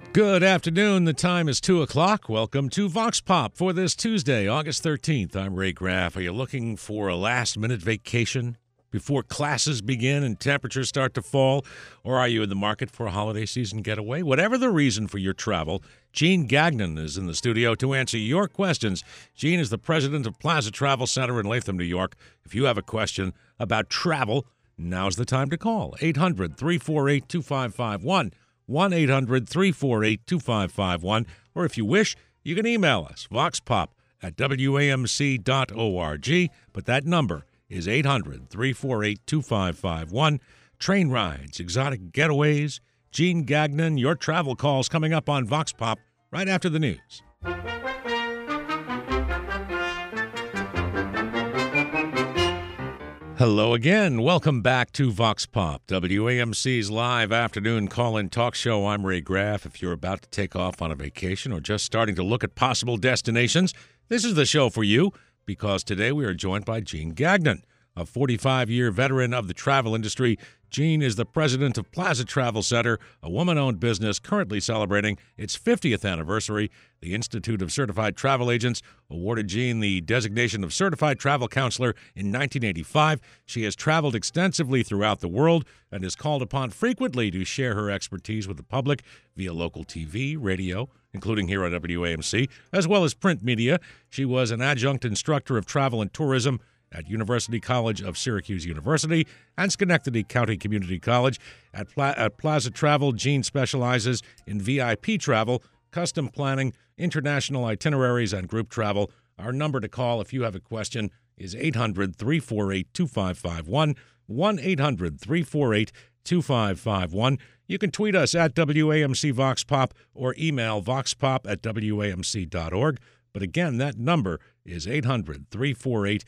Good afternoon. The time is 2 o'clock. Welcome to Vox Pop for this Tuesday, August 13th. I'm Ray Graff. Are you looking for a last-minute vacation before classes begin and temperatures start to fall? Or are you in the market for a holiday season getaway? Whatever the reason for your travel, Gene Gagnon is in the studio to answer your questions. Gene is the president of Plaza Travel Center in Latham, New York. If you have a question about travel, now's the time to call. 800-348-2551. 1-800-348-2551. Or if you wish, you can email us, voxpop@wamc.org. But that number is 800-348-2551. Train rides, exotic getaways, Gene Gagnon, your travel calls coming up on Vox Pop right after the news. Hello again. Welcome back to Vox Pop, WAMC's live afternoon call-in talk show. I'm Ray Graff. If you're about to take off on a vacation or just starting to look at possible destinations, this is the show for you, because today we are joined by Gene Gagnon, a 45-year veteran of the travel industry. Gene is the president of Plaza Travel Center, a woman-owned business currently celebrating its 50th anniversary. The Institute of Certified Travel Agents awarded Gene the designation of Certified Travel Counselor in 1985. She has traveled extensively throughout the world and is called upon frequently to share her expertise with the public via local TV, radio, including here on WAMC, as well as print media. She was an adjunct instructor of travel and tourism at University College of Syracuse University and Schenectady County Community College. At Plaza Travel, Gene specializes in VIP travel, custom planning, international itineraries, and group travel. Our number to call if you have a question is 800-348-2551, 1-800-348-2551. You can tweet us at WAMC Vox Pop or email voxpop@wamc.org. But again, that number is 800-348-2551.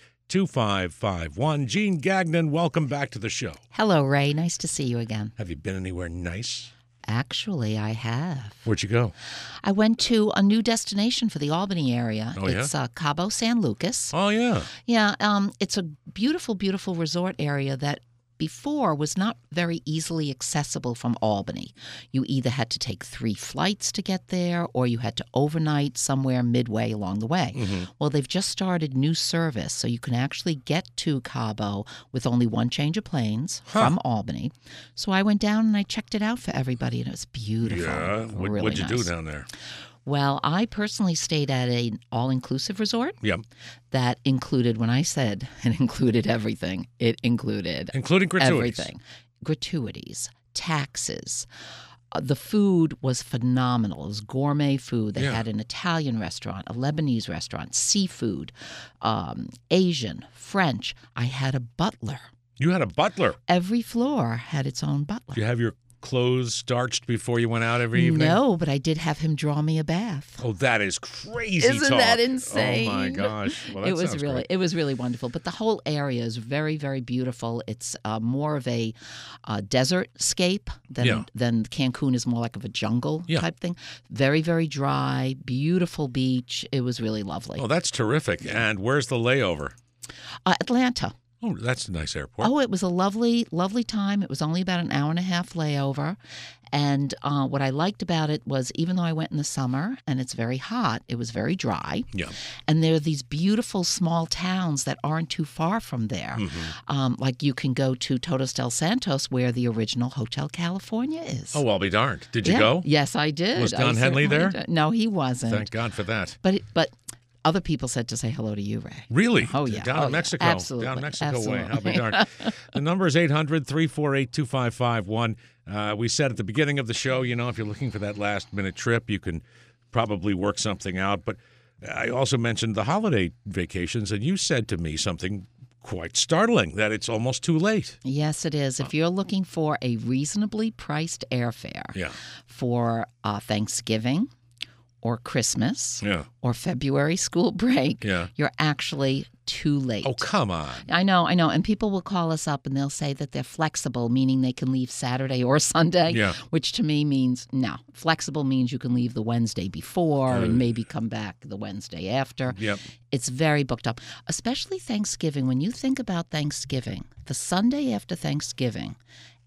Gene Gagnon, welcome back to the show. Hello, Ray. Nice to see you again. Have you been anywhere nice? Actually, I have. Where'd you go? I went to a new destination for the Albany area. Oh, yeah? It's Cabo San Lucas. Oh, yeah. Yeah, it's a beautiful, beautiful resort area that before was not very easily accessible from Albany. You either had to take 3 flights to get there, or you had to overnight somewhere midway along the way. Mm-hmm. Well, they've just started new service, so you can actually get to Cabo with only one change of planes from Albany. So I went down and I checked it out for everybody, and it was beautiful. Yeah. Really What'd you do nice. down there? Well, I personally stayed at an all-inclusive resort. Yep. That included, when I said it included everything, it included Including gratuities. everything. Gratuities, taxes. The food was phenomenal. It was gourmet food. They had an Italian restaurant, a Lebanese restaurant, seafood, Asian, French. I had a butler. You had a butler. Every floor had its own butler. Did you have your clothes starched before you went out every evening? No, but I did have him draw me a bath. Oh, that is crazy. Isn't that insane? Oh my gosh! Well, that sounds great. It was really wonderful. But the whole area is very, very beautiful. It's more of a desert scape than Cancun is more like of a jungle type thing. Very, very dry, beautiful beach. It was really lovely. Oh, that's terrific. And where's the layover? Atlanta. Oh, that's a nice airport. Oh, it was a lovely, lovely time. It was only about an hour and a half layover. And what I liked about it was, even though I went in the summer and it's very hot, it was very dry. Yeah. And there are these beautiful small towns that aren't too far from there. Mm-hmm. Like you can go to Todos del Santos, where the original Hotel California is. Oh, I'll be darned. Did you go? Yes, I did. Was Don Henley there? No, he wasn't. Thank God for that. But other people said to say hello to you, Ray. Really? Oh, yeah. Down in Mexico. Absolutely. Down Mexico way. Absolutely. I'll be darned. The number is 800-348-2551. We said at the beginning of the show, if you're looking for that last-minute trip, you can probably work something out. But I also mentioned the holiday vacations, and you said to me something quite startling, that it's almost too late. Yes, it is. If you're looking for a reasonably priced airfare for Thanksgiving, or Christmas or February school break, you're actually too late. Oh, come on. I know. And people will call us up and they'll say that they're flexible, meaning they can leave Saturday or Sunday, which to me means no. Flexible means you can leave the Wednesday before and maybe come back the Wednesday after. It's very booked up, especially Thanksgiving. When you think about Thanksgiving, the Sunday after Thanksgiving,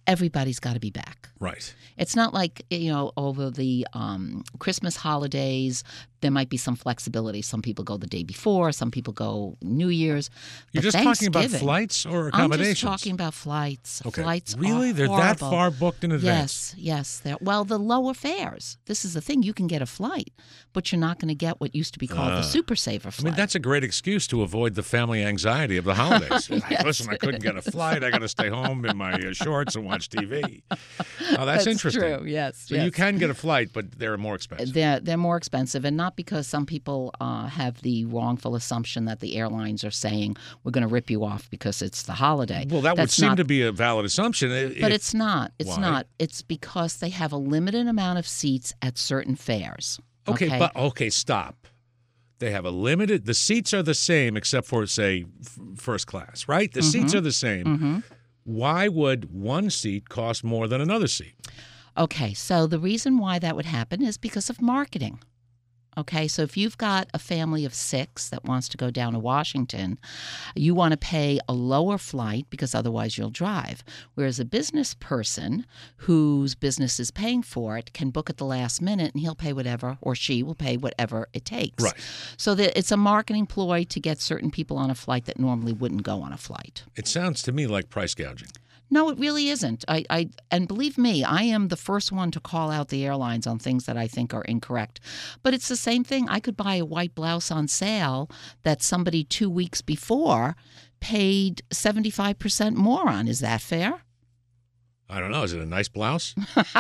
everybody's got to be back. Right. It's not like, over the Christmas holidays, there might be some flexibility. Some people go the day before, some people go New Year's. You're just talking about flights or accommodations? I'm just talking about flights. Okay. Flights really? are They're horrible. that far booked in advance? Yes. Well, the lower fares. This is the thing. You can get a flight, but you're not going to get what used to be called the Super Saver flight. I mean, that's a great excuse to avoid the family anxiety of the holidays. Yes, listen, I couldn't get a flight. I got to stay home in my shorts and watch TV. Oh, that's interesting. True. Yes. So you can get a flight, but they're more expensive. They're more expensive, and not because some people have the wrongful assumption that the airlines are saying we're going to rip you off because it's the holiday. Well, that would seem to be a valid assumption. But it's not. It's Why? not. It's because they have a limited amount of seats at certain fares. Okay, stop. They have a limited. The seats are the same except for, say, first class, right? The seats are the same. Mm-hmm. Why would one seat cost more than another seat? Okay, so the reason why that would happen is because of marketing. Okay, so if you've got a family of 6 that wants to go down to Washington, you want to pay a lower flight because otherwise you'll drive. Whereas a business person whose business is paying for it can book at the last minute and he'll pay whatever, or she will pay whatever it takes. Right. So it's a marketing ploy to get certain people on a flight that normally wouldn't go on a flight. It sounds to me like price gouging. No, it really isn't. And believe me, I am the first one to call out the airlines on things that I think are incorrect. But it's the same thing. I could buy a white blouse on sale that somebody 2 weeks before paid 75% more on. Is that fair? I don't know. Is it a nice blouse?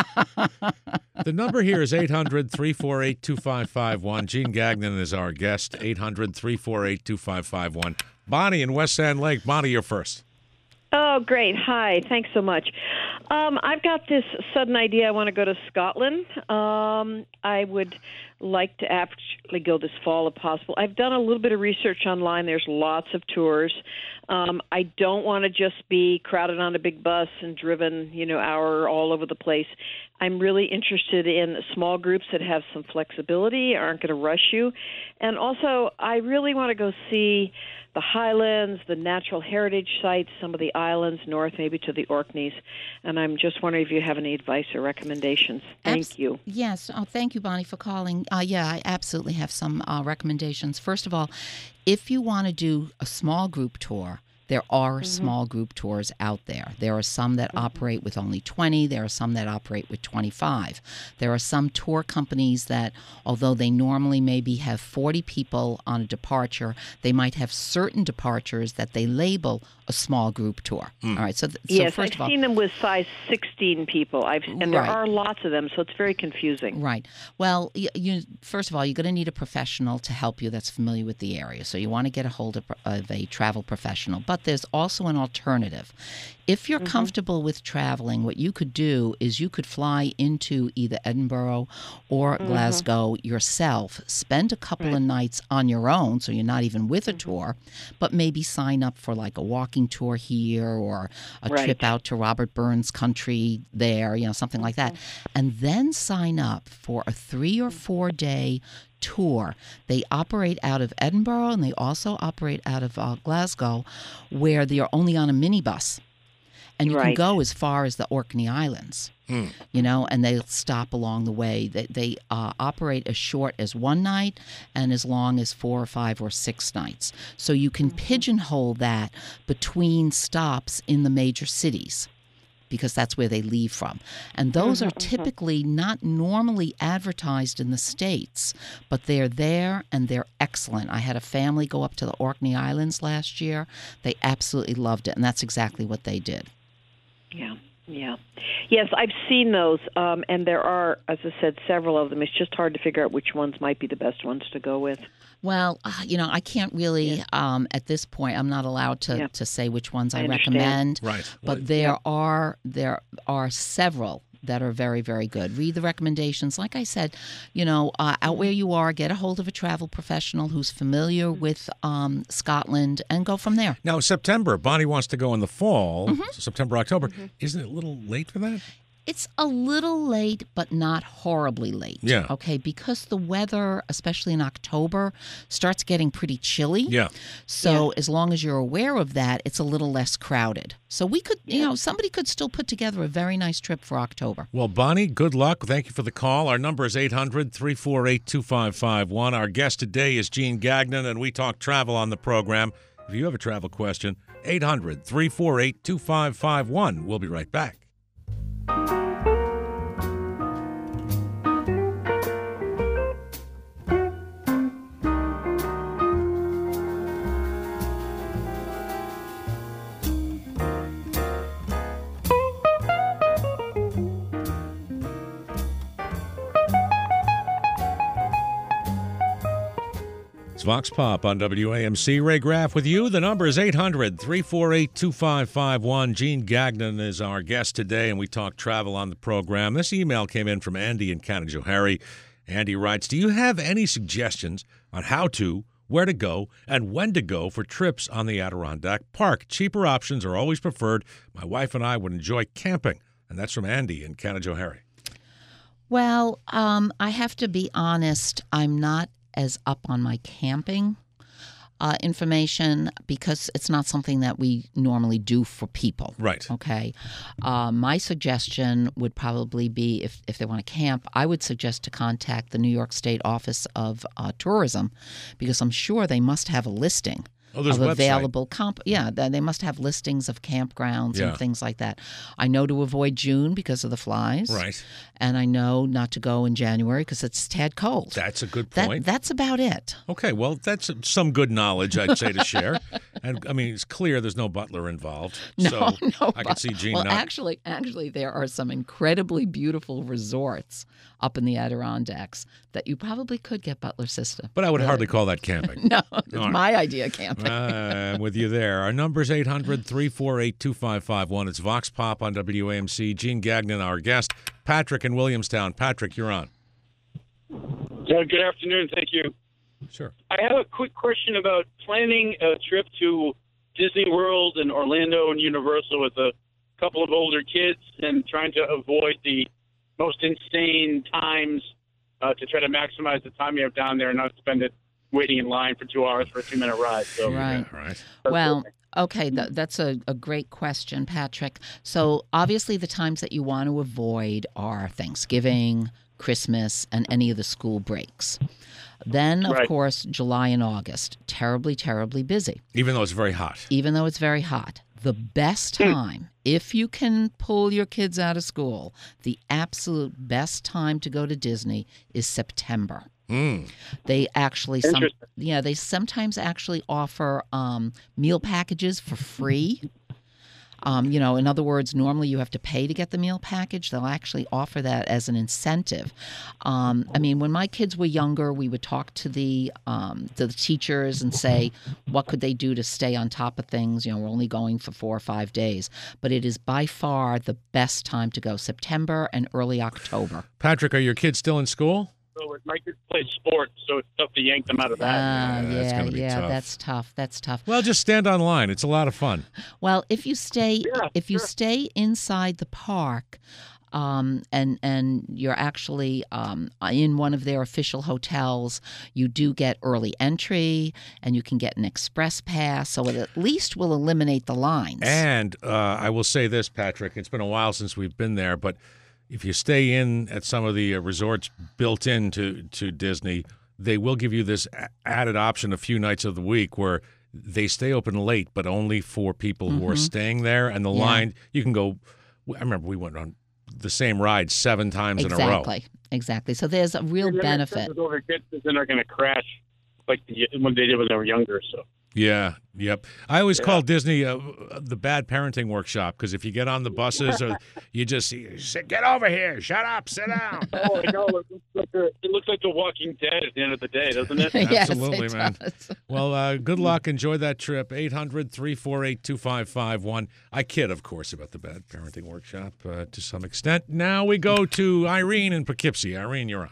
The number here is 800-348-2551. Gene Gagnon is our guest, 800-348-2551. Bonnie in West Sand Lake. Bonnie, you're first. Oh, great. Hi. Thanks so much. I've got this sudden idea. I want to go to Scotland. I would like to actually go this fall if possible. I've done a little bit of research online. There's lots of tours. I don't want to just be crowded on a big bus and driven, hour all over the place. I'm really interested in small groups that have some flexibility, aren't going to rush you. And also, I really want to go see the Highlands, the natural heritage sites, some of the islands, north maybe to the Orkneys. And I'm just wondering if you have any advice or recommendations. Thank you. Yes. Oh, thank you, Bonnie, for calling. Yeah, I absolutely have some recommendations. First of all, if you want to do a small group tour, there are small group tours out there. There are some that operate with only 20. There are some that operate with 25. There are some tour companies that, although they normally maybe have 40 people on a departure, they might have certain departures that they label a small group tour. All right. So yes, first of all, I've seen them with size 16 people. There are lots of them, so it's very confusing. Right. Well, first of all, you're going to need a professional to help you that's familiar with the area. So you want to get a hold of a travel professional. But there's also an alternative. If you're comfortable with traveling, what you could do is you could fly into either Edinburgh or Glasgow yourself, spend a couple of nights on your own, so you're not even with a tour, but maybe sign up for like a walking tour here or a trip out to Robert Burns country there, something like that. And then sign up for a 3 or 4 day tour. They operate out of Edinburgh and they also operate out of Glasgow, where they are only on a minibus. And you can go as far as the Orkney Islands, and they'll stop along the way. They operate as short as 1 night and as long as 4 or 5 or 6 nights. So you can pigeonhole that between stops in the major cities, because that's where they leave from. And those are typically not normally advertised in the States, but they're there and they're excellent. I had a family go up to the Orkney Islands last year. They absolutely loved it, and that's exactly what they did. Yeah. Yes, I've seen those, and there are, as I said, several of them. It's just hard to figure out which ones might be the best ones to go with. Well, I can't really, at this point, I'm not allowed to say which ones I recommend. Right. But there are several that are very, very good. Read the recommendations. Like I said, out where you are, get a hold of a travel professional who's familiar with Scotland and go from there. Now, September, Bonnie wants to go in the fall, so September, October. Isn't it a little late for that? It's a little late, but not horribly late. Yeah. Okay, because the weather, especially in October, starts getting pretty chilly. Yeah. So as long as you're aware of that, it's a little less crowded. So we could, somebody could still put together a very nice trip for October. Well, Bonnie, good luck. Thank you for the call. Our number is 800-348-2551. Our guest today is Gene Gagnon, and we talk travel on the program. If you have a travel question, 800-348-2551. We'll be right back. Vox Pop on WAMC. Ray Graff with you. The number is 800-348-2551. Gene Gagnon is our guest today, and we talk travel on the program. This email came in from Andy in Canajoharie. Andy writes, do you have any suggestions on how to, where to go, and when to go for trips on the Adirondack Park? Cheaper options are always preferred. My wife and I would enjoy camping. And that's from Andy in Canajoharie. Well, I have to be honest, I'm not as up on my camping information because it's not something that we normally do for people. Right. Okay. My suggestion would probably be if they want to camp, I would suggest to contact the New York State Office of Tourism because I'm sure they must have a listing of available they must have listings of campgrounds and things like that. I know to avoid June because of the flies. Right. And I know not to go in January because it's tad cold. That's a good point. That's about it. Okay, well, that's some good knowledge, I'd say, to share. And, I mean, it's clear there's no butler involved. No, I can see Gene Well, not. actually, there are some incredibly beautiful resorts up in the Adirondacks that you probably could get butler system. But I would hardly call that camping. No, it's my idea of camping. I'm with you there. Our number is 800-348-2551. It's Vox Pop on WAMC. Gene Gagnon, our guest. Patrick in Williamstown. Patrick, you're on. Good afternoon. Thank you. Sure. I have a quick question about planning a trip to Disney World and Orlando and Universal with a couple of older kids and trying to avoid the most insane times to try to maximize the time you have down there and not spend it waiting in line for 2 hours for a 2-minute ride. So, Right. Yeah, right. Well, okay, that's a great question, Patrick. So obviously the times that you want to avoid are Thanksgiving, Christmas, and any of the school breaks. Then, of course, July and August, terribly, terribly busy. Even though it's very hot. Even though it's very hot. The best time, if you can pull your kids out of school, the absolute best time to go to Disney is September. They actually they sometimes actually offer meal packages for free. In other words, normally you have to pay to get the meal package. They'll actually offer that as an incentive. When my kids were younger, we would talk to the teachers and say, what could they do to stay on top of things? We're only going for 4 or 5 days. But it is by far the best time to go, September and early October. Patrick, are your kids still in school? So my kids play sports, so it's tough to yank them out of that. That's gonna be tough. That's tough. Well, just stand online. It's a lot of fun. Well, if you stay stay inside the park, and you're actually in one of their official hotels, you do get early entry, and you can get an express pass, so it at least will eliminate the lines. And I will say this, Patrick, it's been a while since we've been there, but if you stay in at some of the resorts built into Disney, they will give you this added option a few nights of the week where they stay open late, but only for people who are staying there. And the line, you can go, I remember we went on the same ride 7 times in a row. Exactly. So there's a real benefit. With older kids, they're not going to crash like when they did when they were younger. So. Yeah, yep. I always call Disney the bad parenting workshop because if you get on the buses, or you just say, get over here, shut up, sit down. Oh, I know. It looks like The Walking Dead at the end of the day, doesn't it? Yes, absolutely, it man. does. Well, good luck. Enjoy that trip. 800-348-2551. I kid, of course, about the bad parenting workshop to some extent. Now we go to Irene in Poughkeepsie. Irene, you're on.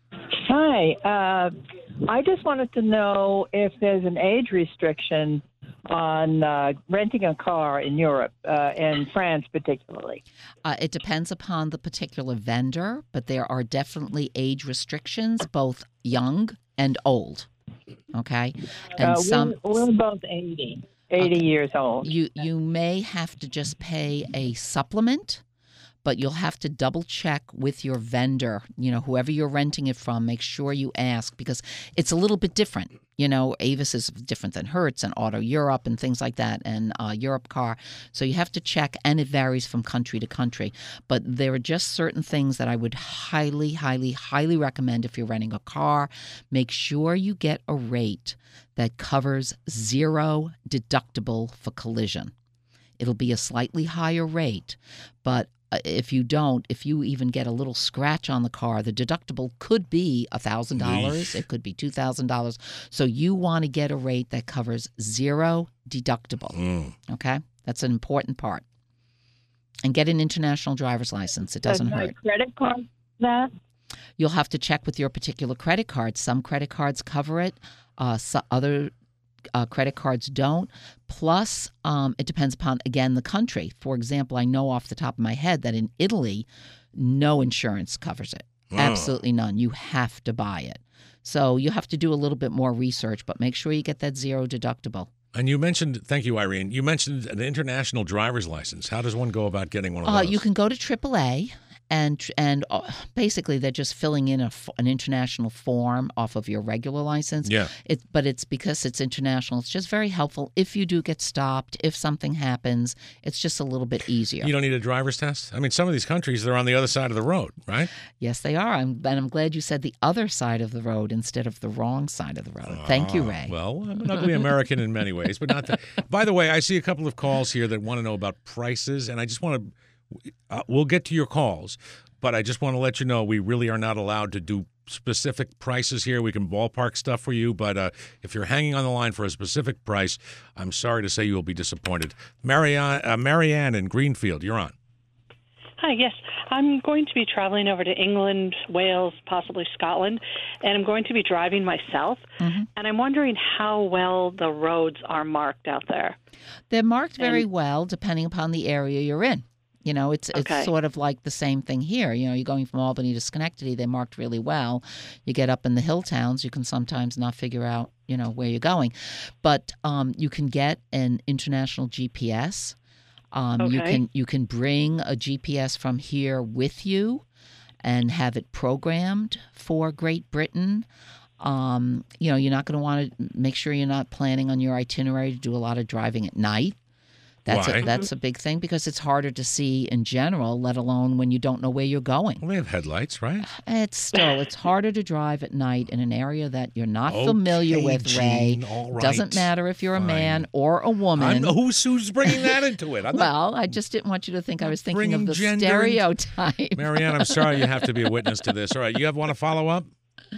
Hi. I just wanted to know if there's an age restriction on renting a car in Europe and France particularly? It depends upon the particular vendor, but there are definitely age restrictions, both young and old. Okay, and we're both 80 years old. You may have to just pay a supplement, but you'll have to double check with your vendor, whoever you're renting it from. Make sure you ask, because it's a little bit different. Avis is different than Hertz and Auto Europe and things like that, and Europe Car. So you have to check, and it varies from country to country. But there are just certain things that I would highly, highly, highly recommend if you're renting a car. Make sure you get a rate that covers zero deductible for collision. It'll be a slightly higher rate, but if you even get a little scratch on the car, the deductible could be $1,000. It could be $2,000. So you want to get a rate that covers zero deductible. Okay? That's an important part. And get an international driver's license. It doesn't hurt. Credit card that? You'll have to check with your particular credit card. Some credit cards cover it. Other credit cards don't. Plus, it depends upon, again, the country. For example, I know off the top of my head that in Italy, no insurance covers it. Absolutely none. You have to buy it. So you have to do a little bit more research, but make sure you get that zero deductible. And you mentioned, thank you, Irene, you mentioned an international driver's license. How does one go about getting one of those? You can go to AAA. And basically, they're just filling in an international form off of your regular license. Yeah. But it's because it's international. It's just very helpful if you do get stopped, if something happens. It's just a little bit easier. You don't need a driver's test? I mean, some of these countries, they're on the other side of the road, right? Yes, they are. And I'm glad you said the other side of the road instead of the wrong side of the road. Thank you, Ray. Well, I'm an ugly American in many ways, but not that. By the way, I see a couple of calls here that want to know about prices, and I just want to we'll get to your calls, but I just want to let you know we really are not allowed to do specific prices here. We can ballpark stuff for you, but if you're hanging on the line for a specific price, I'm sorry to say you will be disappointed. Marianne in Greenfield, you're on. Hi, yes. I'm going to be traveling over to England, Wales, possibly Scotland, and I'm going to be driving myself. Mm-hmm. And I'm wondering how well the roads are marked out there. They're marked very well depending upon the area you're in. It's sort of like the same thing here. You're going from Albany to Schenectady. They're marked really well. You get up in the hill towns, you can sometimes not figure out, where you're going. But you can get an international GPS. You can bring a GPS from here with you and have it programmed for Great Britain. You're not going to want to make sure you're not planning on your itinerary to do a lot of driving at night. That's a big thing because it's harder to see in general, let alone when you don't know where you're going. Well, they have headlights, right? It's harder to drive at night in an area that you're not familiar with, Jean, Ray. all right. Doesn't matter if you're a man or a woman. Who's bringing that into it? I just didn't want you to think I was thinking of the stereotype. Marianne, I'm sorry you have to be a witness to this. All right, you want to follow up?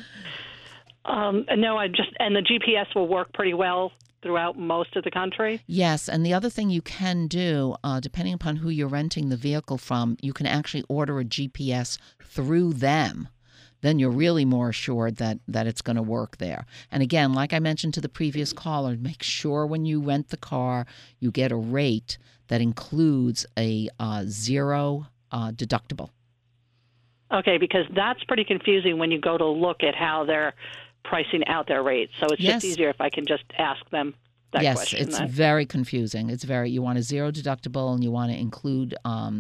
No, and the GPS will work pretty well throughout most of the country? Yes, and the other thing you can do, depending upon who you're renting the vehicle from, you can actually order a GPS through them. Then you're really more assured that it's going to work there. And again, like I mentioned to the previous caller, make sure when you rent the car, you get a rate that includes a zero deductible. Okay, because that's pretty confusing when you go to look at how they're pricing out their rates. So it's just easier if I can just ask them that question. Yes, it's very confusing. You want a zero deductible and you want to include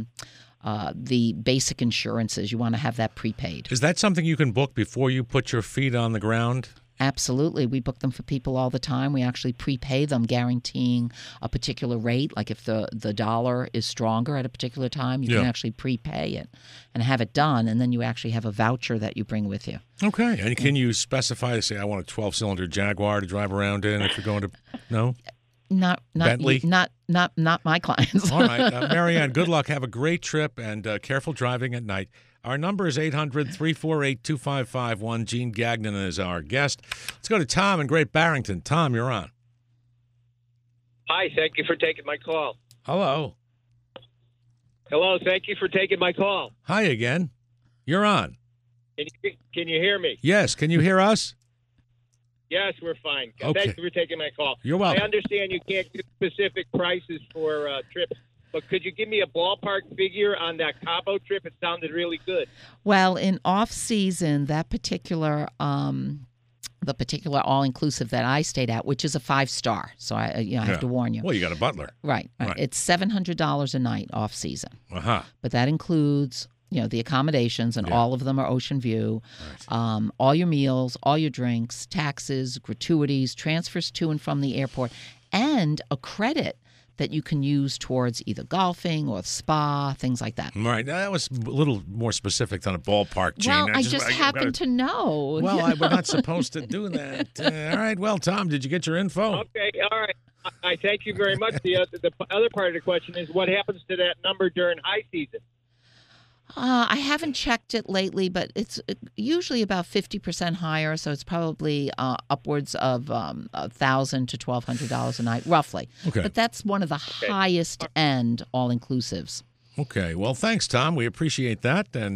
the basic insurances. You want to have that prepaid. Is that something you can book before you put your feet on the ground? Absolutely. We book them for people all the time. We actually prepay them, guaranteeing a particular rate. Like if the dollar is stronger at a particular time, you can actually prepay it and have it done, and then you actually have a voucher that you bring with you. Okay. And can you specify, say, I want a 12-cylinder Jaguar to drive around in if you're going to – no? Not Bentley? Not my clients. All right. Marianne, good luck. Have a great trip and careful driving at night. Our number is 800-348-2551. Gene Gagnon is our guest. Let's go to Tom in Great Barrington. Tom, you're on. Hi, thank you for taking my call. Hello. Hello, thank you for taking my call. Hi again. You're on. Can you hear me? Yes. Can you hear us? Yes, we're fine. Okay. Thanks for taking my call. You're welcome. I understand you can't give specific prices for trips, but could you give me a ballpark figure on that Cabo trip? It sounded really good. Well, in off-season, that particular the particular all-inclusive that I stayed at, which is a 5-star, so I have to warn you. Well, you got a butler. Right. It's $700 a night off-season. Uh-huh. But that includes, the accommodations, and all of them are ocean view, all your meals, all your drinks, taxes, gratuities, transfers to and from the airport, and a credit that you can use towards either golfing or spa, things like that. Right. That was a little more specific than a ballpark, Gene. Well, I just happen to know. Well, we're not supposed to do that. All right. Well, Tom, did you get your info? Okay, all right. I thank you very much. The other part of the question is what happens to that number during high season? I haven't checked it lately, but it's usually about 50% higher, so it's probably upwards of $1,000 to $1,200 a night, roughly. Okay. But that's one of the highest end all-inclusives. Okay. Well, thanks, Tom. We appreciate that. And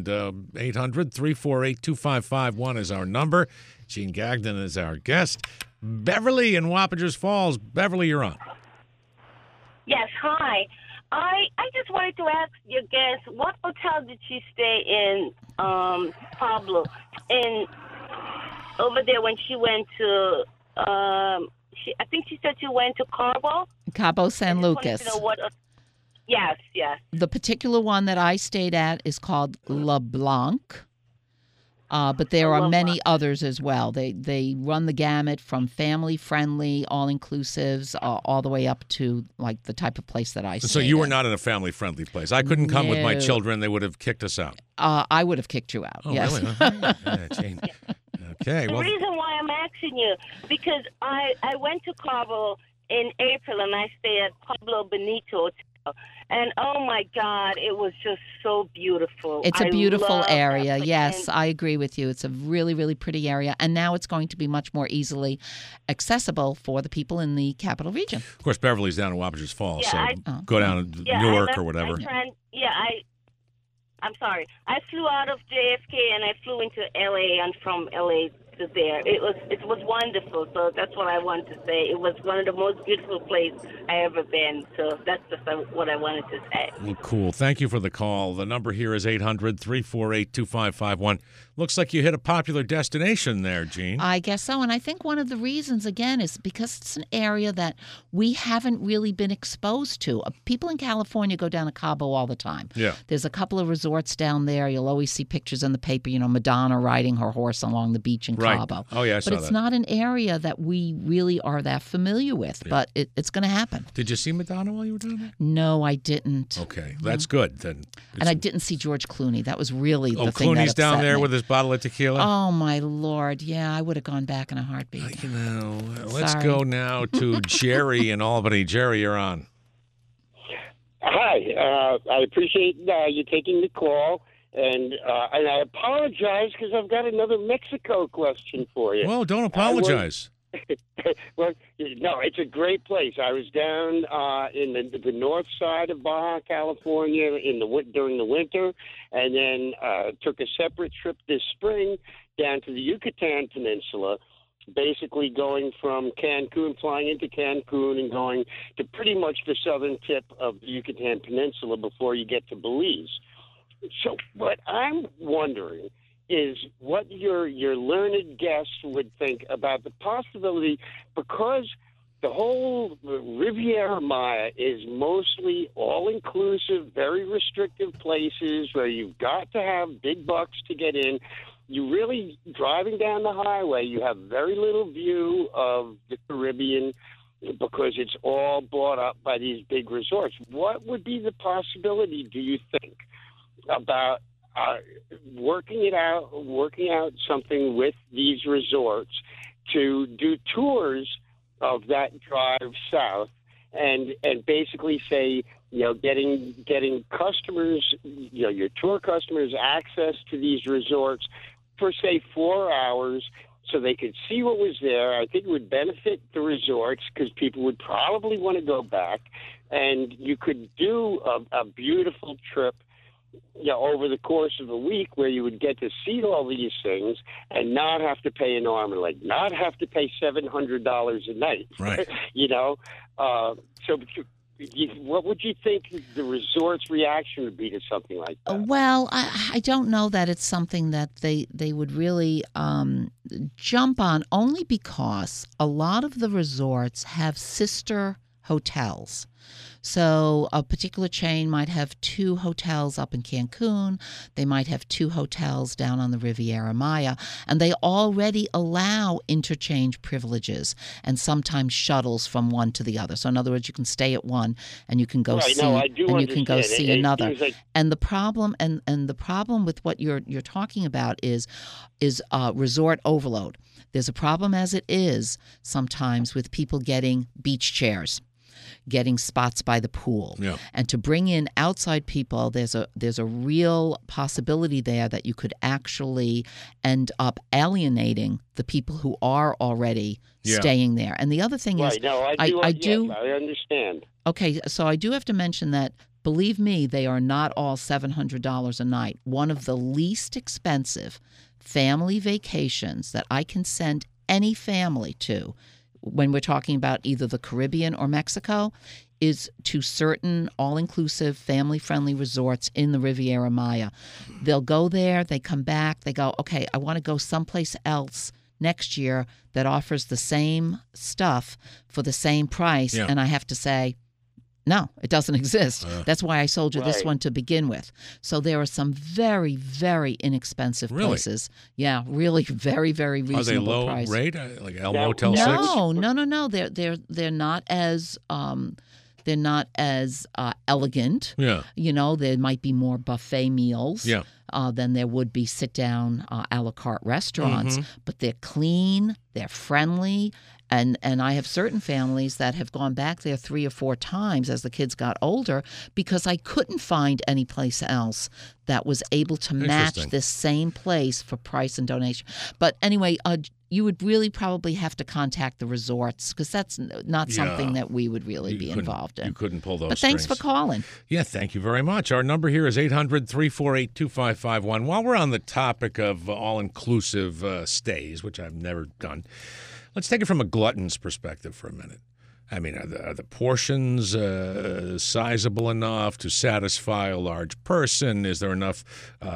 800-348-2551 is our number. Gene Gagnon is our guest. Beverly in Wappingers Falls. Beverly, you're on. Yes, hi. I just wanted to ask your guest, what hotel did she stay in, Pablo, over there when she went to, I think she said she went to Cabo San Lucas. Yes. The particular one that I stayed at is called La Blanc. But there are many others as well. They run the gamut from family-friendly, all-inclusives, all the way up to, like, the type of place that I stayed So you were at. not in a family-friendly place. I couldn't come with my No. children. They would have kicked us out. I would have kicked you out, Oh, yes. really? Yeah, Gene. Okay. The Well, reason why I'm asking you, because I went to Cabo in April, and I stayed at Pablo Benito Hotel. And, oh, my God, it was just so beautiful. It's a beautiful love area. that. Yes, I agree with you. It's a really, really pretty area. And now it's going to be much more easily accessible for the people in the capital region. of course, Beverly's down in Wappingers Falls, Yeah, so go down to Newark or whatever. I'm sorry. I flew out of JFK and I flew into LA, and from LA to there. It was wonderful. So that's what I wanted to say. It was one of the most beautiful places I ever been. So that's just what I wanted to say. Well, cool. Thank you for the call. The number here is 800-348-2551. Looks like you hit a popular destination there, Gene. I guess so. And I think one of the reasons, again, is because it's an area that we haven't really been exposed to. People in California go down to Cabo all the time. Yeah. There's a couple of resorts down there. You'll always see pictures in the paper, Madonna riding her horse along the beach in Cabo. Oh, yeah, I saw But it's that. not an area that we really are that familiar with. Yeah. But it's going to happen. Did you see Madonna while you were down there? No, I didn't. Okay, that's good. Then. And I didn't see George Clooney. That was really the thing Clooney's that upset down there me. with his bottle of tequila? Oh, my Lord. Yeah, I would have gone back in a heartbeat. Let's Sorry. go now to Jerry in Albany. Jerry, you're on. Hi. I appreciate you taking the call, and I apologize because I've got another Mexico question for you. Well, don't apologize. Well, no, it's a great place. I was down in the north side of Baja California during the winter, and then took a separate trip this spring down to the Yucatan Peninsula, basically going from Cancun, flying into Cancun, and going to pretty much the southern tip of the Yucatan Peninsula before you get to Belize. So what I'm wondering is what your learned guests would think about the possibility, because the whole Riviera Maya is mostly all-inclusive, very restrictive places where you've got to have big bucks to get in. You really, driving down the highway, you have very little view of the Caribbean because it's all bought up by these big resorts. What would be the possibility, do you think, about working out something with these resorts to do tours of that drive south and basically say, getting customers, your tour customers access to these resorts for, say, 4 hours so they could see what was there. I think it would benefit the resorts because people would probably want to go back, and you could do a beautiful trip over the course of a week where you would get to see all these things and not have to pay an arm and leg, not have to pay $700 a night. Right. So what would you think the resort's reaction would be to something like that? Well, I don't know that it's something that they would really jump on, only because a lot of the resorts have sister hotels. So a particular chain might have 2 hotels up in Cancun. They might have 2 hotels down on the Riviera Maya, and they already allow interchange privileges and sometimes shuttles from one to the other. So in other words, you can stay at one and you can go see you can go see another. And the problem and the problem with what you're talking about is resort overload. There's a problem as it is sometimes with people getting beach chairs, getting spots by the pool. Yeah. And to bring in outside people, there's a real possibility there that you could actually end up alienating the people who are already staying there. And the other thing is, I understand. Okay, so I do have to mention that, believe me, they are not all $700 a night. One of the least expensive family vacations that I can send any family to, when we're talking about either the Caribbean or Mexico, is to certain all-inclusive, family-friendly resorts in the Riviera Maya. They'll go there, they come back, they go, okay, I want to go someplace else next year that offers the same stuff for the same price, and I have to say, no, it doesn't exist. That's why I sold you this one to begin with. So there are some very, very inexpensive places. Yeah, really very, very reasonable price. Are they low rate, like El Motel 6? No. They're not as elegant. Yeah. There might be more buffet meals. Yeah. Than there would be sit-down a la carte restaurants. Mm-hmm. But they're clean, they're friendly, and I have certain families that have gone back there 3 or 4 times as the kids got older because I couldn't find any place else that was able to match this same place for price and donation. But anyway, you would really probably have to contact the resorts because that's not something that we would really be involved in. You couldn't pull those But thanks strings. for calling. Yeah, thank you very much. Our number here is 800-348-2551. While we're on the topic of all-inclusive stays, which I've never done, let's take it from a glutton's perspective for a minute. I mean, are the portions sizable enough to satisfy a large person? Is there enough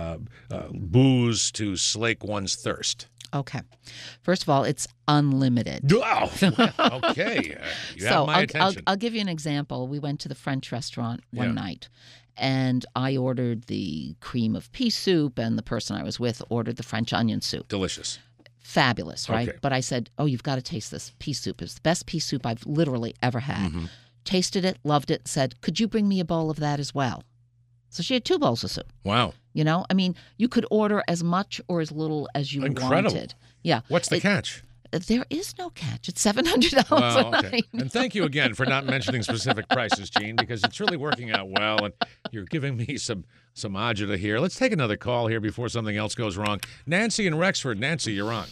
booze to slake one's thirst? Okay. First of all, it's unlimited. Wow. Okay. You have my attention. I'll give you an example. We went to the French restaurant one night, and I ordered the cream of pea soup, and the person I was with ordered the French onion soup. Delicious. Fabulous, right? Okay. But I said, you've got to taste this pea soup. It's the best pea soup I've literally ever had. Mm-hmm. Tasted it, loved it, said, could you bring me a bowl of that as well? So she had 2 bowls of soup. Wow. I mean, you could order as much or as little as you wanted. Yeah. What's the catch? There is no catch. It's $700 a night. And thank you again for not mentioning specific prices, Gene, because it's really working out well, and you're giving me some agita here. Let's take another call here before something else goes wrong. Nancy in Rexford. Nancy, you're on.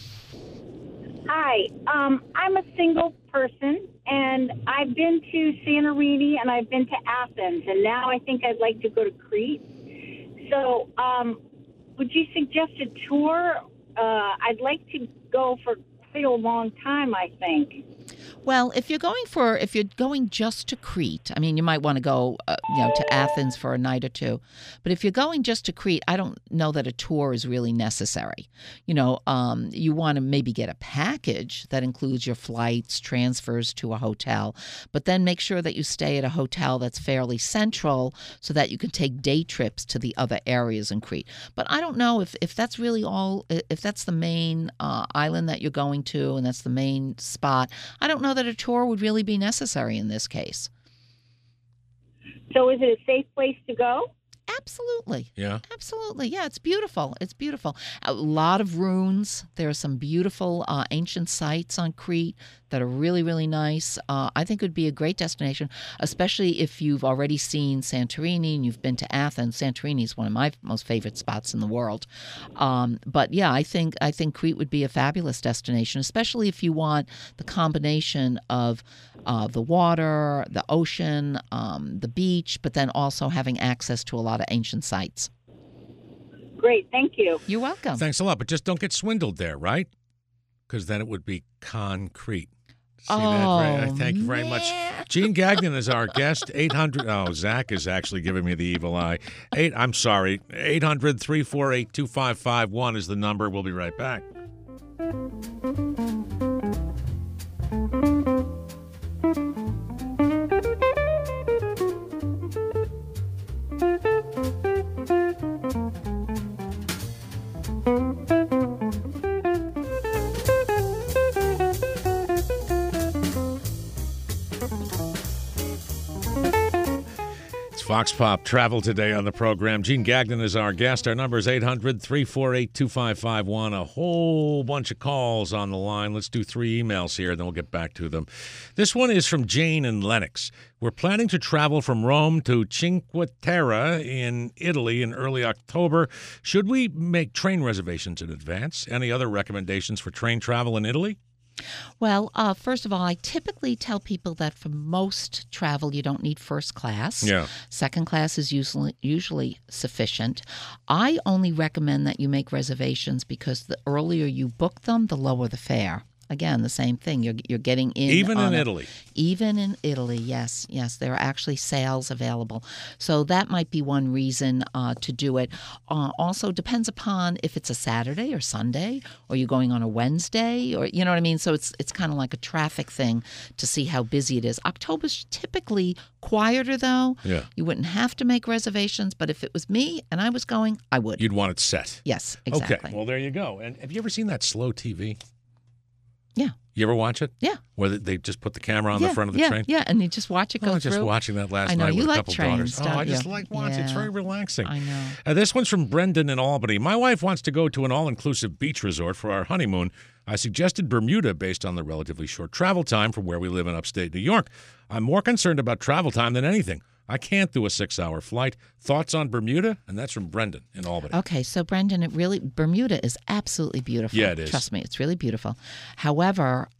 Hi. I'm a single person, and I've been to Santorini and I've been to Athens, and now I think I'd like to go to Crete. So would you suggest a tour? I'd like to go for quite a long time, I think. Well, if you're going just to Crete, I mean, you might want to go, to Athens for a night or two. But if you're going just to Crete, I don't know that a tour is really necessary. You want to maybe get a package that includes your flights, transfers to a hotel, but then make sure that you stay at a hotel that's fairly central so that you can take day trips to the other areas in Crete. But I don't know if that's really all, if that's the main island that you're going to and that's the main spot. I don't know that a tour would really be necessary in this case. So is it a safe place to go? Absolutely. Yeah. Absolutely. Yeah, it's beautiful. It's beautiful. A lot of ruins. There are some beautiful ancient sites on Crete that are really, really nice. I think it would be a great destination, especially if you've already seen Santorini and you've been to Athens. Santorini is one of my most favorite spots in the world. But yeah, I think Crete would be a fabulous destination, especially if you want the combination of the water, the ocean, the beach, but then also having access to a lot of ancient sites. Great. Thank you. You're welcome. Thanks a lot, but just don't get swindled there, right? Because then it would be concrete. See that? Thank you very much. Gene Gagnon is our guest. 800. Oh, Zach is actually giving me the evil eye. 800-348-2551 is the number. We'll be right back. Vox Pop Travel today on the program. Gene Gagnon is our guest. Our number is 800-348-2551. A whole bunch of calls on the line. Let's do 3 emails here, then we'll get back to them. This one is from Jane in Lenox. We're planning to travel from Rome to Cinque Terre in Italy in early October. Should we make train reservations in advance? Any other recommendations for train travel in Italy? Well, first of all, I typically tell people that for most travel, you don't need first class. Yeah. Second class is usually sufficient. I only recommend that you make reservations because the earlier you book them, the lower the fare. Again, the same thing. You're getting in. Even in Italy. Even in Italy, yes. There are actually sales available. So that might be one reason to do it. Also, depends upon if it's a Saturday or Sunday, or you're going on a Wednesday, or you know what I mean? So it's kind of like a traffic thing to see how busy it is. October's typically quieter, though. Yeah. You wouldn't have to make reservations, but if it was me and I was going, I would. You'd want it set. Yes, exactly. Okay, well, there you go. And have you ever seen that slow TV? Yeah. You ever watch it? Yeah. Where they just put the camera on the front of the train? Yeah, and you just watch it go I was through. just watching that last I know, night you with a like couple trains, daughters. don't I just you? like watching. It's very relaxing. I know. This one's from Brendan in Albany. My wife wants to go to an all-inclusive beach resort for our honeymoon. I suggested Bermuda based on the relatively short travel time from where we live in upstate New York. I'm more concerned about travel time than anything. I can't do a 6-hour flight. Thoughts on Bermuda? And that's from Brendan in Albany. Okay, so Brendan, Bermuda is absolutely beautiful. Yeah, it is. Trust me, it's really beautiful. However,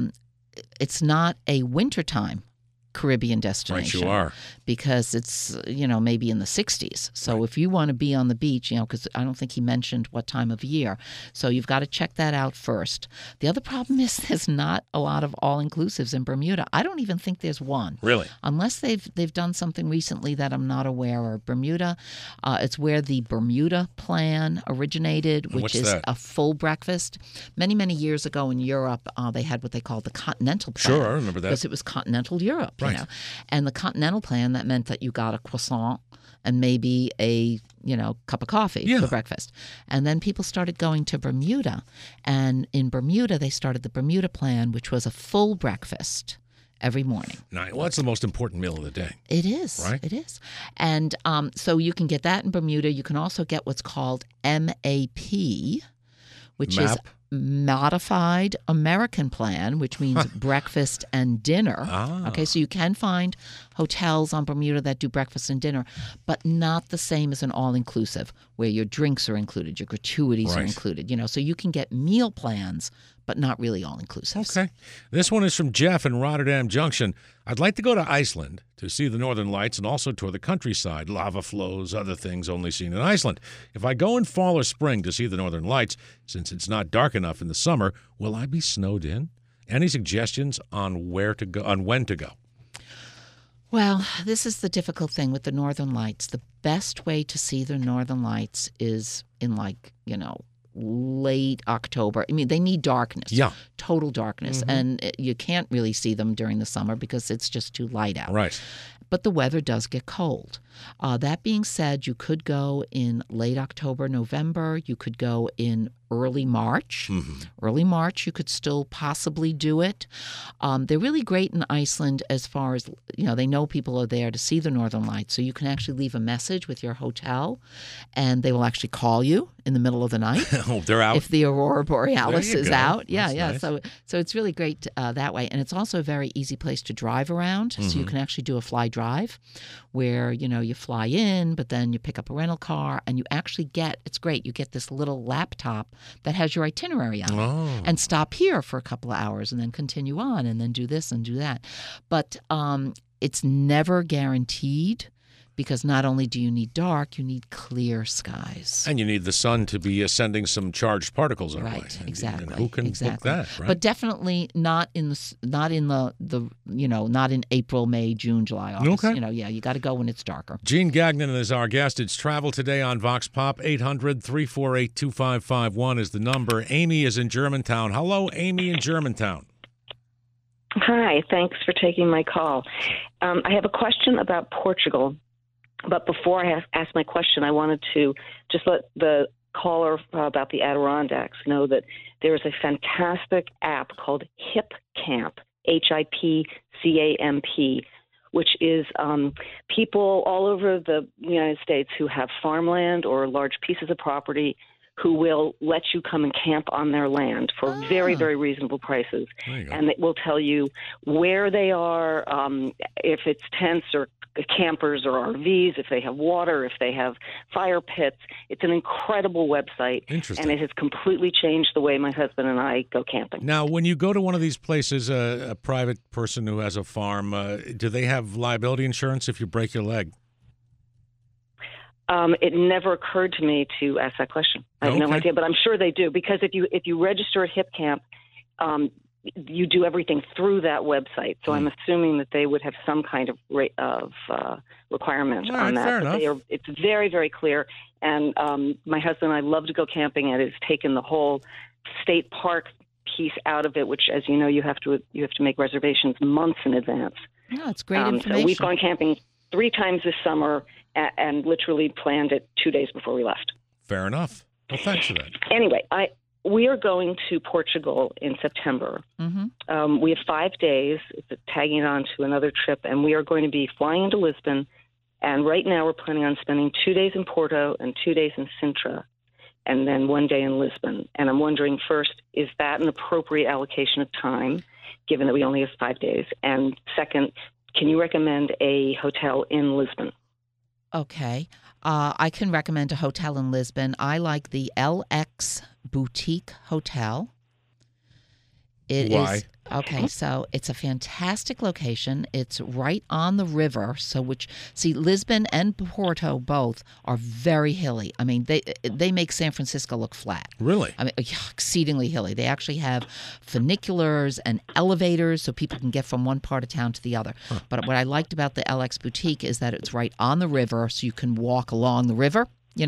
it's not a wintertime Caribbean destination. Right, you are. Because it's, maybe in the 60s. So if you want to be on the beach, because I don't think he mentioned what time of year. So you've got to check that out first. The other problem is there's not a lot of all-inclusives in Bermuda. I don't even think there's one. Really? Unless they've done something recently that I'm not aware of. Bermuda, it's where the Bermuda plan originated, which is a full breakfast. Many, many years ago in Europe, they had what they called the Continental Plan. Sure, I remember that. Because it was continental Europe. Right. And the Continental Plan, that meant that you got a croissant and maybe a cup of coffee for breakfast. And then people started going to Bermuda. And in Bermuda, they started the Bermuda Plan, which was a full breakfast every morning. Well, that's the most important meal of the day. It is. Right? It is. And so you can get that in Bermuda. You can also get what's called MAP, which is Modified American Plan, which means breakfast and dinner. Okay, so you can find hotels on Bermuda that do breakfast and dinner, but not the same as an all-inclusive where your drinks are included, your gratuities are included. So you can get meal plans, but not really all-inclusives. Okay. This one is from Jeff in Rotterdam Junction. I'd like to go to Iceland to see the Northern Lights and also tour the countryside, lava flows, other things only seen in Iceland. If I go in fall or spring to see the Northern Lights, since it's not dark enough in the summer, will I be snowed in? Any suggestions on when to go? Well, this is the difficult thing with the Northern Lights. The best way to see the Northern Lights is in late October. I mean, they need darkness. Yeah. Total darkness. Mm-hmm. And you can't really see them during the summer because it's just too light out. Right. But the weather does get cold. That being said, you could go in late October, November. You could go in early March. Mm-hmm. Early March, you could still possibly do it. They're really great in Iceland as far as, they know people are there to see the Northern Lights. So you can actually leave a message with your hotel, and they will actually call you in the middle of the night. Oh, they're out. If the Aurora Borealis is out. Yeah, That's nice. So it's really great that way. And it's also a very easy place to drive around. Mm-hmm. So you can actually do a fly drive where, you fly in, but then you pick up a rental car and you actually it's great. You get this little laptop that has your itinerary on it and stop here for a couple of hours and then continue on and then do this and do that. But it's never guaranteed because not only do you need dark, you need clear skies. And you need the sun to be sending some charged particles our way. Right, exactly. And who can book that, right? But definitely not in not in April, May, June, July, August. Okay. You got to go when it's darker. Gene Gagnon is our guest. It's Travel Today on Vox Pop. 800-348-2551 is the number. Amy is in Germantown. Hello, Amy in Germantown. Hi, thanks for taking my call. I have a question about Portugal, but before I ask my question, I wanted to just let the caller about the Adirondacks know that there is a fantastic app called HipCamp, HIPCAMP, which is people all over the United States who have farmland or large pieces of property who will let you come and camp on their land for very, very reasonable prices. And it will tell you where they are, if it's tents or campers or RVs, if they have water, if they have fire pits. It's an incredible website. Interesting. And it has completely changed the way my husband and I go camping. Now, when you go to one of these places, a private person who has a farm, do they have liability insurance if you break your leg? It never occurred to me to ask that question. I have no idea, but I'm sure they do, because if you register at HipCamp, you do everything through that website. So I'm assuming that they would have some kind of requirement on that. Fair enough. It's very, very clear. And my husband and I love to go camping, and it's taken the whole state park piece out of it, which, as you know, you have to make reservations months in advance. No, it's great information. So we've gone camping 3 times this summer and literally planned it 2 days before we left. Fair enough. Well, thanks for that. Anyway, we are going to Portugal in September. Mm-hmm. We have 5 days. It's tagging on to another trip, and we are going to be flying into Lisbon. And right now we're planning on spending 2 days in Porto and 2 days in Sintra, and then 1 day in Lisbon. And I'm wondering, first, is that an appropriate allocation of time, given that we only have 5 days? And second, can you recommend a hotel in Lisbon? Okay. I can recommend a hotel in Lisbon. I like the LX Boutique Hotel. Why? Okay, so it's a fantastic location. It's right on the river. Lisbon and Porto both are very hilly. I mean, they make San Francisco look flat. Really? I mean, exceedingly hilly. They actually have funiculars and elevators so people can get from one part of town to the other. Huh. But what I liked about the LX Boutique is that it's right on the river, so you can walk along the river.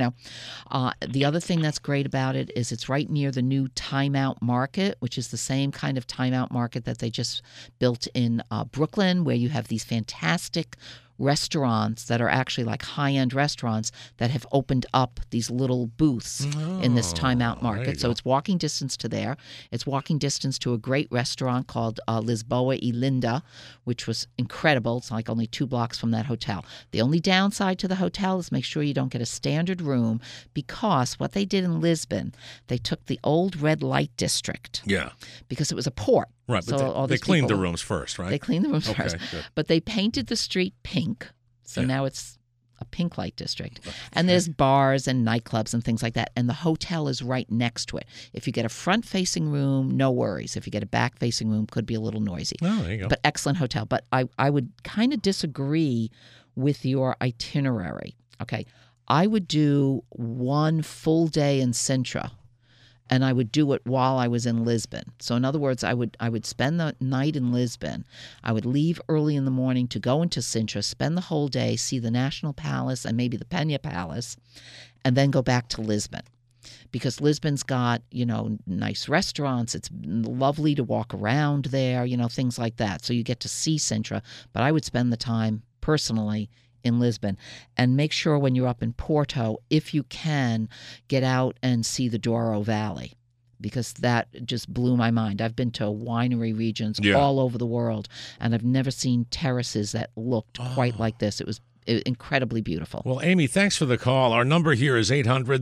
The other thing that's great about it is it's right near the new Time Out Market, which is the same kind of Time Out Market that they just built in Brooklyn, where you have these fantastic restaurants that are actually like high-end restaurants that have opened up these little booths in this Time Out Market. So it's walking distance to there. It's walking distance to a great restaurant called Lisboa e Linda, which was incredible. It's like only 2 blocks from that hotel. The only downside to the hotel is make sure you don't get a standard room, because what they did in Lisbon, they took the old red light district. Yeah. Because it was a port. Right, but so they cleaned the rooms first, right? They cleaned the rooms first. Good. But they painted the street pink, so now it's a pink light district. And there's bars and nightclubs and things like that, and the hotel is right next to it. If you get a front-facing room, no worries. If you get a back-facing room, could be a little noisy. Oh, there you go. But excellent hotel. But I would kind of disagree with your itinerary. Okay, I would do 1 full day in Sintra, and I would do it while I was in Lisbon. So in other words, I would spend the night in Lisbon. I would leave early in the morning to go into Sintra, spend the whole day, see the National Palace and maybe the Pena Palace, and then go back to Lisbon. Because Lisbon's got, nice restaurants. It's lovely to walk around there, things like that. So you get to see Sintra. But I would spend the time personally in Lisbon, and make sure when you're up in Porto, if you can, get out and see the Douro Valley, because that just blew my mind. I've been to winery regions all over the world, and I've never seen terraces that looked quite like this. It was incredibly beautiful. Well, Amy, thanks for the call. Our number here is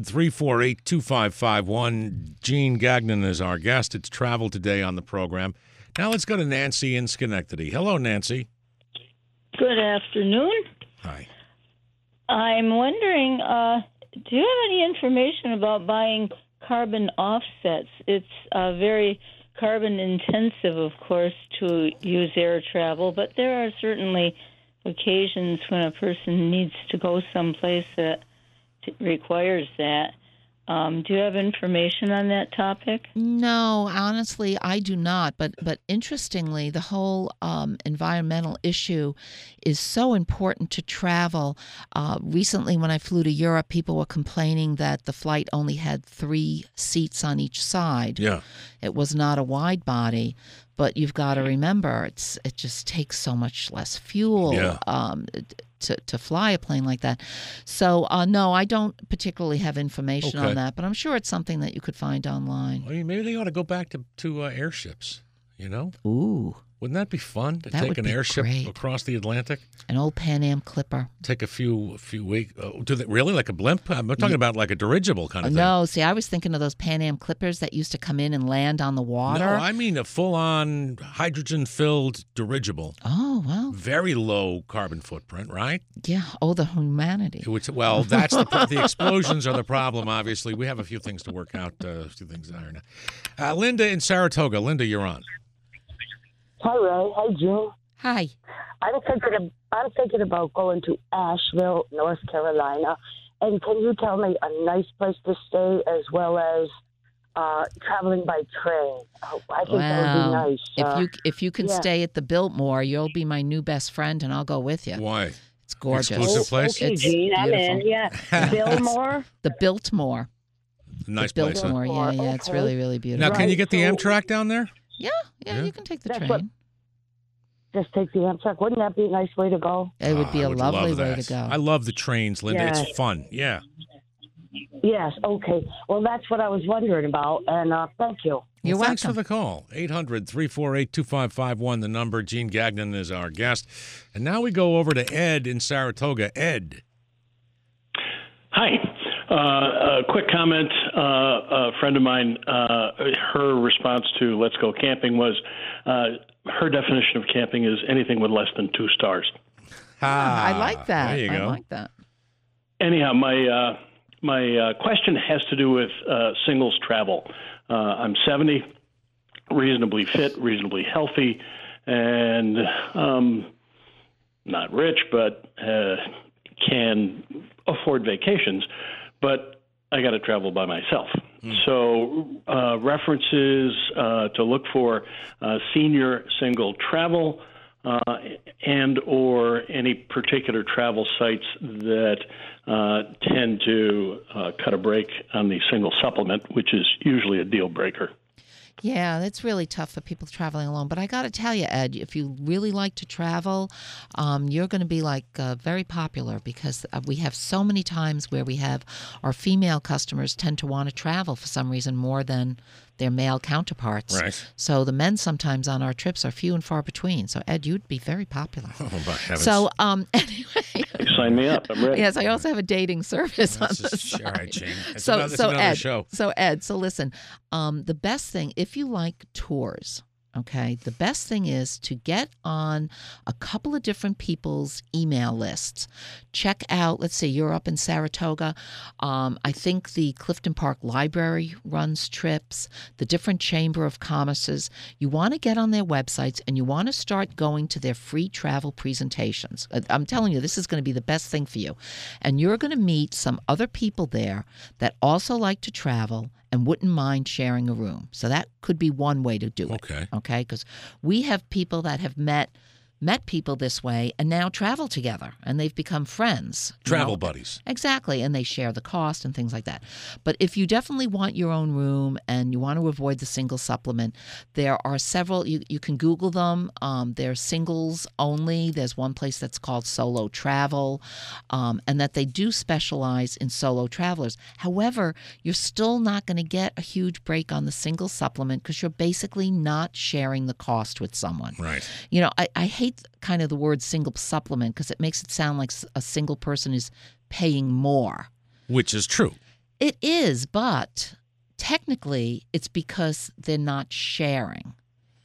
800-348-2551. Gene Gagnon is our guest. It's Travel Today on the program. Now let's go to Nancy in Schenectady. Hello, Nancy. Good afternoon. Hi. I'm wondering, do you have any information about buying carbon offsets? It's very carbon intensive, of course, to use air travel, but there are certainly occasions when a person needs to go someplace that requires that. Do you have information on that topic? No, honestly, I do not. But interestingly, the whole environmental issue is so important to travel. Recently, when I flew to Europe, people were complaining that the flight only had 3 seats on each side. Yeah. It was not a wide body. But you've got to remember, it just takes so much less fuel to fly a plane like that. So, no, I don't particularly have information on that, but I'm sure it's something that you could find online. I mean, maybe they ought to go back to airships, you know? Ooh. Wouldn't that be fun to That take would an be airship great. across the Atlantic? An old Pan Am Clipper. Take a few weeks. Do they really like a blimp? I'm talking about like a dirigible kind of thing. No, see, I was thinking of those Pan Am Clippers that used to come in and land on the water. No, I mean a full-on hydrogen-filled dirigible. Oh, well. Very low carbon footprint, right? Yeah. Oh, the humanity. Well, that's the explosions are the problem. Obviously, we have a few things to work out. A few things to iron out. Linda in Saratoga. Linda, you're on. Hi, Ray. Hi, June. Hi. I'm thinking about going to Asheville, North Carolina, and can you tell me a nice place to stay as well as traveling by train? I think that would be nice. If you can stay at the Biltmore, you'll be my new best friend, and I'll go with you. Why? It's gorgeous. Exclusive place? Okay, It's Gene, I'm in. beautiful. Yeah. Biltmore? The Biltmore. Nice the place. Huh? Biltmore, yeah. It's really, really beautiful. Now, can you get the Amtrak down there? Yeah, you can take the train. What, just take the Amtrak. Wouldn't that be a nice way to go? It would be a lovely way to go. I love the trains, Linda. Yes. It's fun. Yeah. Yes, okay. Well, that's what I was wondering about, and thank you. You're Thanks for welcome. the call. 800-348-2551, the number. Gene Gagnon is our guest. And now we go over to Ed in Saratoga. Ed. Hi. A quick comment. A friend of mine, her response to Let's Go Camping was, her definition of camping is anything with less than 2 stars. I like that. There you go. I like that. Anyhow, my question has to do with singles travel. I'm 70, reasonably fit, reasonably healthy, and not rich, but can afford vacations. But I got to travel by myself. So references to look for senior single travel and or any particular travel sites that tend to cut a break on the single supplement, which is usually a deal breaker. Yeah, it's really tough for people traveling alone. But I got to tell you, Ed, if you really like to travel, you're going to be very popular because we have so many times where we have our female customers tend to want to travel for some reason more than their male counterparts. Right. So the men sometimes on our trips are few and far between. So, Ed, you'd be very popular. Oh, my heavens. So, anyway. Sign me up. I'm ready. Yes, I also have a dating service on the side. All right, Jane. It's So another Ed, show. So listen, the best thing, if you like tours, okay, the best thing is to get on a couple of different people's email lists. Check out, let's see, you're up in Saratoga. I think the Clifton Park Library runs trips, the different Chamber of Commerces. You want to get on their websites and you want to start going to their free travel presentations. I'm telling you, this is going to be the best thing for you. And you're going to meet some other people there that also like to travel and wouldn't mind sharing a room. So that could be one way to do it. Okay? Because we have people that have met people this way and now travel together and they've become friends. Travel buddies. Exactly. And they share the cost and things like that. But if you definitely want your own room and you want to avoid the single supplement, there are several, you can Google them. They're singles only. There's one place that's called Solo Travel, and that they do specialize in solo travelers. However, you're still not going to get a huge break on the single supplement because you're basically not sharing the cost with someone. Right. You know, I hate kind of the word single supplement because it makes it sound like a single person is paying more. Which is true. It is, but technically it's because they're not sharing.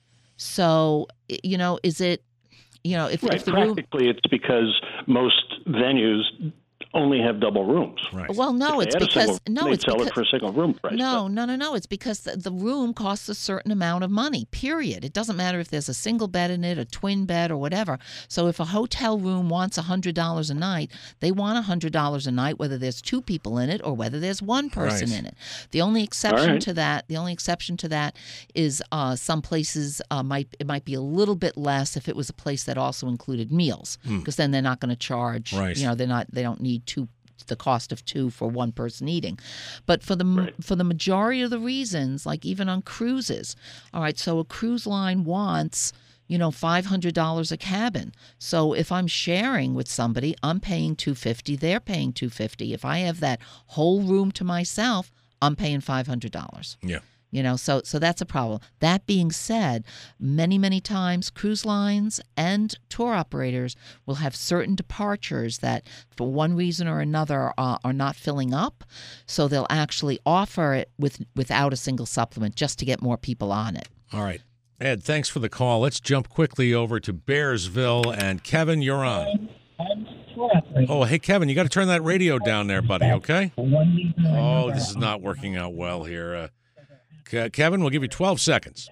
So, you know, is it, you know, if the room... Practically it's because most venues only have double rooms. Right. Well, no, it's because they'd sell it for a single room price. No. It's because the room costs a certain amount of money. Period. It doesn't matter if there's a single bed in it, a twin bed, or whatever. So if a hotel room wants $100 a night, they want $100 a night, whether there's two people in it or whether there's one person in it. The only exception to that is some places it might be a little bit less if it was a place that also included meals, because then they're not going to charge. Right. They don't need the cost of two for one person eating. But for the majority of the reasons, like even on cruises, all right, so a cruise line wants $500 a cabin. So if I'm sharing with somebody, I'm paying $250, they're paying $250. If I have that whole room to myself, I'm paying $500. Yeah. So that's a problem. That being said, many, many times cruise lines and tour operators will have certain departures that for one reason or another are not filling up. So they'll actually offer it without a single supplement just to get more people on it. All right. Ed, thanks for the call. Let's jump quickly over to Bearsville. And Kevin, you're on. Oh, hey, Kevin, you got to turn that radio down there, buddy, okay? Oh, this is not working out well here. Kevin, we'll give you 12 seconds.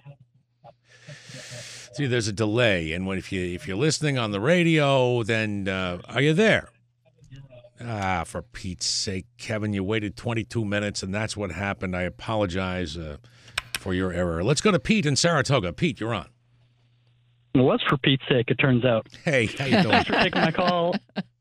See, there's a delay, and if you're listening on the radio, then are you there? For Pete's sake, Kevin, you waited 22 minutes, and that's what happened. I apologize for your error. Let's go to Pete in Saratoga. Pete, you're on. It was for Pete's sake, it turns out. Hey, how you doing? Thanks for taking my call.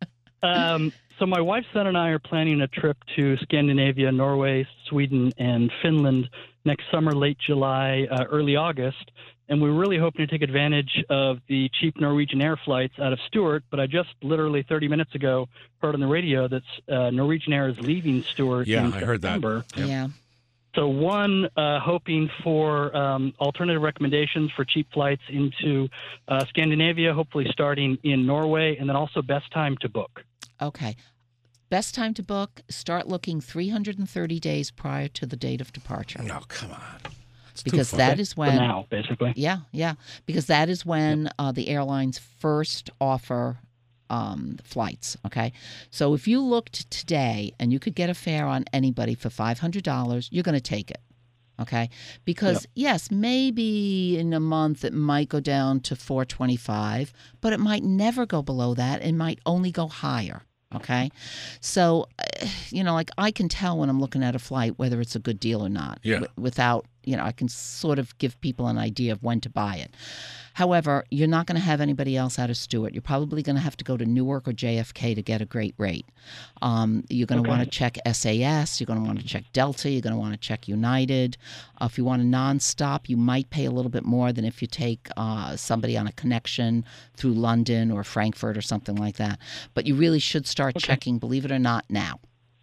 So my wife's son and I are planning a trip to Scandinavia, Norway, Sweden, and Finland next summer, late July, early August. And we're really hoping to take advantage of the cheap Norwegian Air flights out of Stewart. But I just literally 30 minutes ago heard on the radio that Norwegian Air is leaving Stewart in September. I heard that. Yep. Yeah. So one, hoping for alternative recommendations for cheap flights into Scandinavia, hopefully starting in Norway, and then also best time to book. Okay. Best time to book, start looking 330 days prior to the date of departure. No, come on. Because that is when... For now, basically. Yeah. Because that is when the airlines first offer flights, okay? So if you looked today and you could get a fare on anybody for $500, you're going to take it, okay? Because, yes, maybe in a month it might go down to $425, but it might never go below that. It might only go higher. Okay. So, like I can tell when I'm looking at a flight whether it's a good deal or not. Yeah. Without, I can sort of give people an idea of when to buy it. However, you're not going to have anybody else out of Stewart. You're probably going to have to go to Newark or JFK to get a great rate. You're going to want to check SAS. You're going to want to check Delta. You're going to want to check United. If you want a nonstop, you might pay a little bit more than if you take somebody on a connection through London or Frankfurt or something like that. But you really should start checking, believe it or not, now.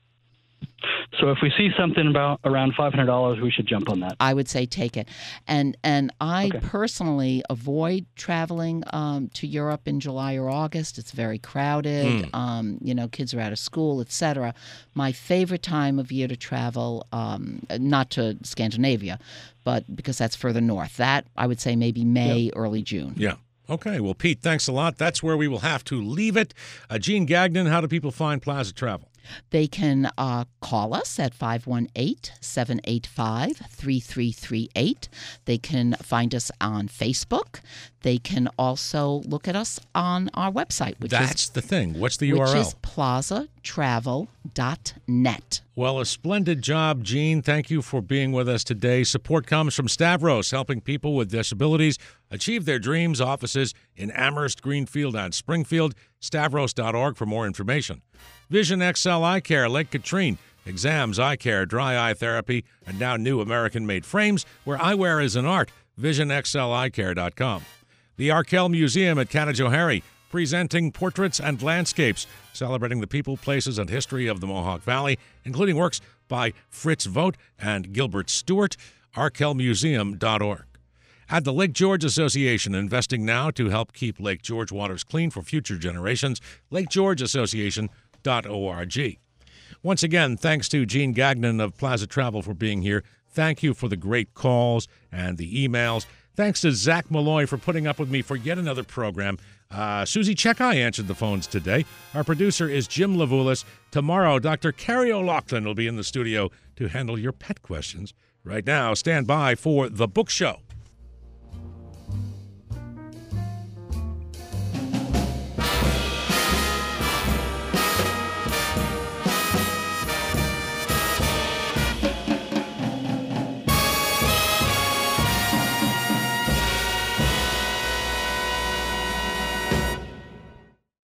So if we see something around $500, we should jump on that. I would say take it. And I personally avoid traveling to Europe in July or August. It's very crowded. Kids are out of school, etc. My favorite time of year to travel, not to Scandinavia, but because that's further north. That, I would say maybe May, early June. Yeah. Okay. Well, Pete, thanks a lot. That's where we will have to leave it. Gene Gagnon, how do people find Plaza Travel? They can call us at 518-785-3338. They can find us on Facebook. They can also look at us on our website, That's the thing. What's the URL? Which is plazatravel.net. Well, a splendid job, Gene. Thank you for being with us today. Support comes from Stavros, helping people with disabilities achieve their dreams. Offices in Amherst, Greenfield, and Springfield. Stavros.org for more information. Vision XL Eye Care, Lake Katrine. Exams, eye care, dry eye therapy, and now new American-made frames where eyewear is an art. VisionXLEyecare.com. The Arkell Museum at Canajoharie, presenting portraits and landscapes, celebrating the people, places, and history of the Mohawk Valley, including works by Fritz Vogt and Gilbert Stewart. ArkellMuseum.org. At the Lake George Association, investing now to help keep Lake George waters clean for future generations. LakeGeorgeAssociation.org. Once again, thanks to Gene Gagnon of Plaza Travel for being here. Thank you for the great calls and the emails. Thanks to Zach Malloy for putting up with me for yet another program. Susie Chekai answered the phones today. Our producer is Jim Lavoulis. Tomorrow, Dr. Carrie O'Loughlin will be in the studio to handle your pet questions. Right now, stand by for The Book Show.